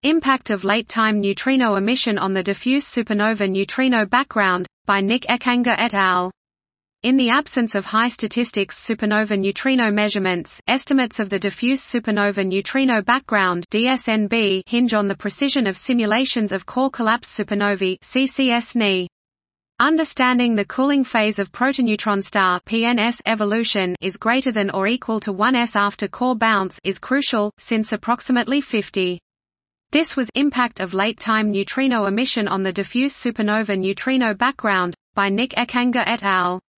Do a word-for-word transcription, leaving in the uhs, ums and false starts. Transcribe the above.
Impact of late-time neutrino emission on the diffuse supernova neutrino background, by Nick Ekanger et al. In the absence of high statistics supernova neutrino measurements, estimates of the diffuse supernova neutrino background (D S N B) hinge on the precision of simulations of core collapse supernovae (C C S N E). Understanding the cooling phase of protoneutron star (P N S) evolution is greater than or equal to one S after core bounce is crucial, since approximately fifty. This was Impact of late-time neutrino emission on the diffuse supernova neutrino background, by Nick Ekanger et al.